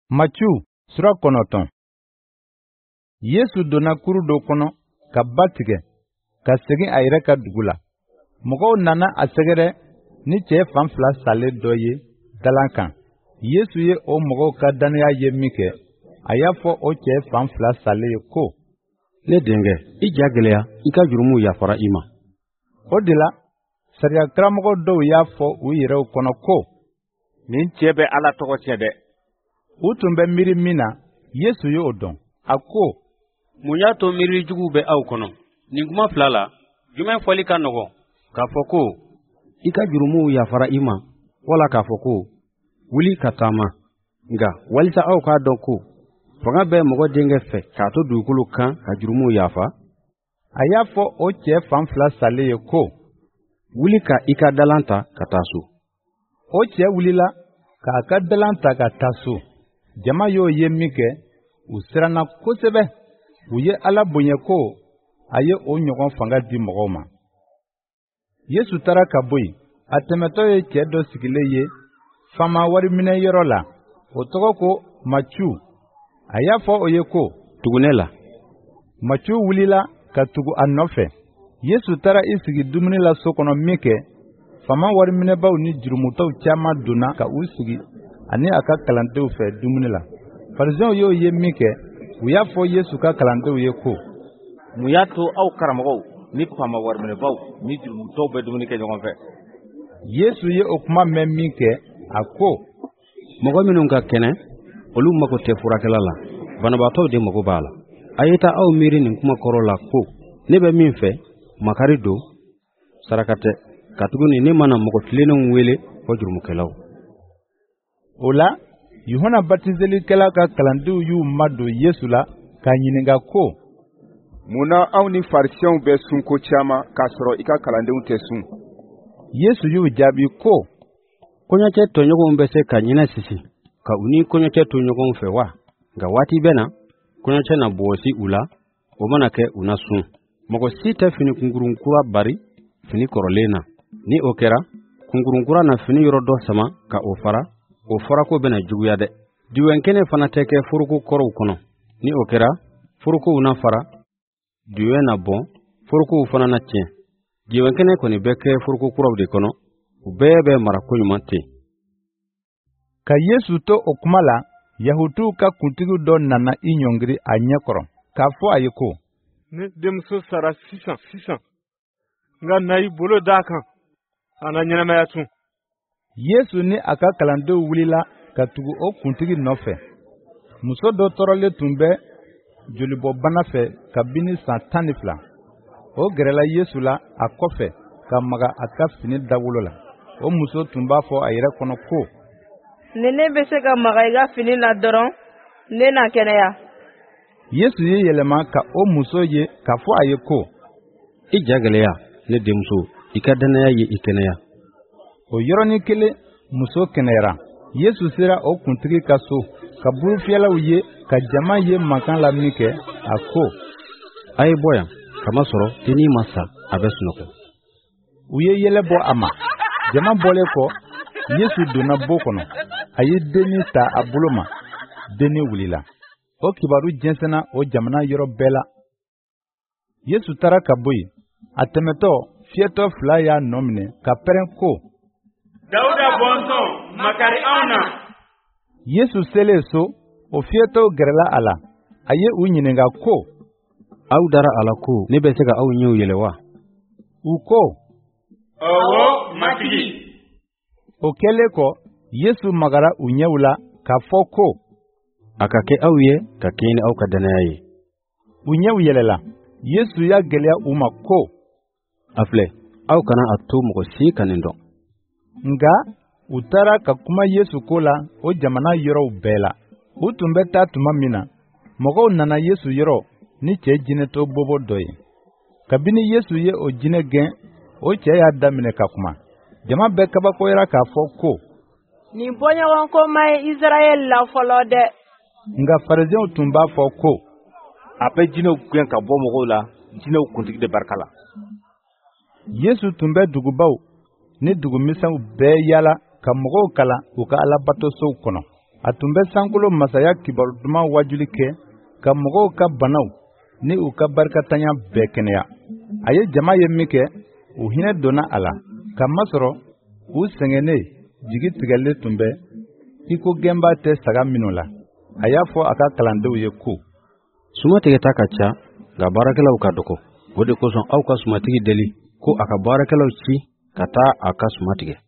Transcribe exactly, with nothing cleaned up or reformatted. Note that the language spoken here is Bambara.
Matiu sura kɔnɔntɔn. Yesu donna kuru dɔ kɔnɔ ka ba tigɛ ka segin a yɛrɛ ka dugu la. Mɔgɔw nana a sɛgɛrɛ ni cɛ fan fila salen dɔ ye dalan kan. Yesu ye o mɔgɔw ka daniya ye min kɛ, a y'a fɔ o cɛ fan fila salen ye ko: Ne denkɛ, i ja gɛlɛya, i ka jurumu yafara i ma. O de la, sariya karamɔgɔ dɔw y'a fɔ u yɛrɛw kɔnɔ ko: Nin cɛ bɛ Ala tɔgɔ tiɲɛ dɛ. U tun bɛ miiri min na, Yesu y'o dɔn. A ko: Mun y'a to miiri jugu bɛ aw kɔnɔ? Nin kuma fila la, jumɛn fɔli ka nɔgɔn? K'a fɔ ko, i ka jurumu yafara i ma, wala k'a fɔ ko, wuli ka taama. Nka walisa aw k'a dɔn ko, fanga bɛ mɔgɔ denkɛ fɛ k'a to dugukolo kan ka jurumu yafa. A y'a fɔ o cɛ fan fila salen ye ko: Wuli ka i ka dalan ta ka taa so. O cɛ wulila k'a ka dalan ta ka taa so. Jama y'o ye min kɛ, u siranna kosɛbɛ. U ye Ala bonya ko a ye o ɲɔgɔn fanga di mɔgɔw ma. Yesu taara ka bɔ yen. A tɛmɛtɔ ye cɛ dɔ sigilen ye faama wariminɛyɔrɔ la. O tɔgɔ ko Matiu. A y'a fɔ o ye ko: Tugu ne la. Matiu wulila ka tugu a nɔfɛ. Yesu taara i sigi dumuni la so kɔnɔ min kɛ, faama wariminɛbaw ni jurumutaw caman donna ka u sigi ani a ka kalandenw fɛ dumuni la. Farisɛnw y'o ye min kɛ, u y'a fɔ Yesu ka kalandenw ye ko: Mun y'a to aw karamɔgɔw ni faama wariminɛbaw ni jurumutaw bɛ dumuni kɛ ɲɔgɔn fɛ? Yesu ye o kuma mɛn min kɛ, a ko: Mɔgɔ minnu ka kɛnɛ, olu mago tɛ furakɛla la, banabaatɔw de mago b'a la. A ye taa aw miiri nin kuma kɔrɔ la ko, ne bɛ min fɛ, makari don, saraka tɛ, katuguni ne mana mɔgɔ tilennenw wele fɔ jurumukɛlaw. O la, Yohana batiselikɛla ka kalandenw y'u madon Yesu la k'a ɲininka ko: Mun na aw ni Farisɛnw bɛ sunko caman k'a sɔrɔ i ka kalandenw tɛ sun? Yesu y'u jaabi ko: Kɔɲɔcɛ tɔɲɔgɔnw bɛ se ka ɲinɛ sisi, ka u ni kɔɲɔcɛ to ɲɔgɔn fɛ wa? Nka waati bɛ na, kɔɲɔcɛ na bɔɔsi u la, o mana kɛ u na sun. Mɔgɔ si tɛ fini kunkurun kura bari fini kɔrɔlen na. Ni o kɛra, kunkurun kura na fini yɔrɔ dɔ sama ka o fara, o farako bɛna juguya dɛ. Diwɛnkɛnɛ fana tɛ kɛ foroko kɔrɔw kɔnɔ. Ni o kɛra, forokow na fara, diwɛn na bɔn, forokow fana na tiɲɛ. Diwɛnkɛnɛ kɔni bɛ kɛ foroko kuraw de kɔnɔ, u bɛɛ bɛ mara ko ɲuman ten. Ka Yesu to o kuma la, Yahudiw ka kuntigi dɔ nana i ɲɔngiri a ɲɛ kɔrɔ, k'a fɔ a ye ko: Ne denmuso sara sisan sisan, nka na i bolo d'a kan, a na ɲɛnamaya tun. Yesu ni a ka kalandenw wulila ka tugu o kuntigi nɔfɛ. Muso dɔ tɔɔrɔlen tun bɛ jolibɔbana fɛ kabini san tan ni fila. O gɛrɛla Yesu la a kɔfɛ ka maga a ka fini dawolo la. O muso tun b'a fɔ a yɛrɛ kɔnɔ ko: Ni ne bɛ se ka maga i ka fini la dɔrɔn, ne na kɛnɛya. Yesu ye yɛlɛma ka o muso ye k'a fɔ a ye ko: I ja gɛlɛya, ne denmuso, i ka dannaya ye i kɛnɛya. O yɔrɔnin kelen, muso kɛnɛyara. Yesu sera o kuntigi ka so, ka burufyɛlaw ye, ka jama ye mankan la min kɛ, a ko: A ye bɔ yan, kamasɔrɔ dennin ma sa, a bɛ sunɔgɔ. U ye yɛlɛ bɔ a ma. Jama bɔlen kɔ, Yesu donna bo kɔnɔ. A ye dennin ta a bolo ma. Dennin wulila. O kibaru jɛnsɛnna o jamana yɔrɔ bɛɛ la. Yesu taara ka bɔ yen. A tɛmɛtɔ, fiyɛtɔ fila y'a nɔ minɛ ka pɛrɛn ko: Dawuda bɔnsɔn, makari anw na. Yesu selen so, o fiyɛtɔw gɛrɛla a la. A ye u ɲininka ko: Aw dara a la ko ne bɛ se ka aw ɲɛw yɛlɛ wa? U ko: Ɔwɔ, matigi. O kɛlen kɔ, Yesu magara u ɲɛw la k'a fɔ ko: A ka kɛ aw ye ka kɛɲɛ ni aw ka dannaya ye. U ɲɛw yɛlɛla. Yesu y'a gɛlɛya u ma ko: A filɛ, aw kana a to mɔgɔ si ka nin dɔn. Nka u taara ka kuma Yesu ko la o jamana yɔrɔw bɛɛ la. U tun bɛ taa tuma min na, mɔgɔw nana Yesu yɔrɔ ni cɛ jinɛtɔ bobo dɔ ye. Kabini Yesu ye o jinɛ gɛn, o cɛ y'a daminɛ ka kuma. Jama bɛɛ kabakoyara k'a fɔ ko: Nin bɔɲɔgɔnko ma ye Israɛl la fɔlɔ dɛ. Nka Farisɛnw tun b'a fɔ ko: A bɛ jinɛw gɛn ka bɔ mɔgɔw la, jinɛw kuntigi de barika la. Yesu tun bɛ dugubaw ni dugumisɛnw bɛɛ yaala ka mɔgɔw kalan u ka alabatosow kɔnɔ. a tun bɛ sankolo masaya kibaru duman wajuli kɛ ka mɔgɔw ka banaw ni u ka barikatanya bɛɛ kɛnɛya. A ye jama ye min kɛ u hinɛ donna a la, ka masɔrɔ u sɛgɛnnen jigi tigɛlen tun bɛ iko gɛnba tɛ saga minnu la. A y'a fɔ a ka kalandenw ye ko sumatigɛta ka ca nka baarakɛlaw ka dɔgɔ. O de kosɔn aw ka sumatigi deli ko a ka baarakɛlaw ci ka taa a ka sumatigɛ.